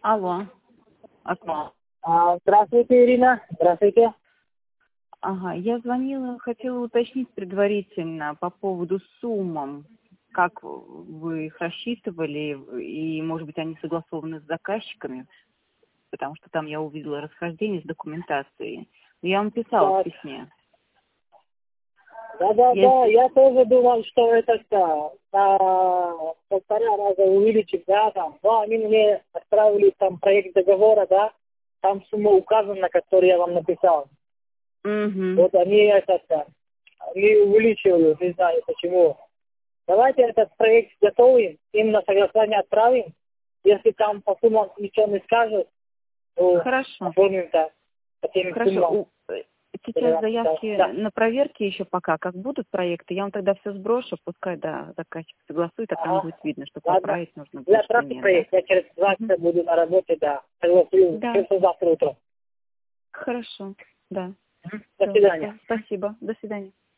Алло. Здравствуйте, Ирина. Здравствуйте. Ага, я звонила, хотела уточнить предварительно по поводу сумм, как вы их рассчитывали, и, может быть, они согласованы с заказчиками, потому что там я увидела расхождение с документацией. Я вам писала в Так. письме. Да, я тоже думал, что это на полтора раза увеличить, да, там. Но они мне отправили там проект договора, да, там сумма указана, которую я вам написал. Угу. Вот они они увеличивают, не знаю почему. Давайте этот проект готовим, им на согласование отправим. Если там по суммам ничего не скажут, то Хорошо. оформим так. По тем суммам. Сейчас заявки Да. на проверки еще пока, как будут проекты, я вам тогда все сброшу, пускай, да, заказчик согласует, а там будет видно, что Ладно. поправить нужно Я будет, что отправьте нет, проект, да? я через 2 часа буду на работе, да. Согласую, Да, все завтра утром. хорошо, да. До Всё, свидания. спасибо, до свидания.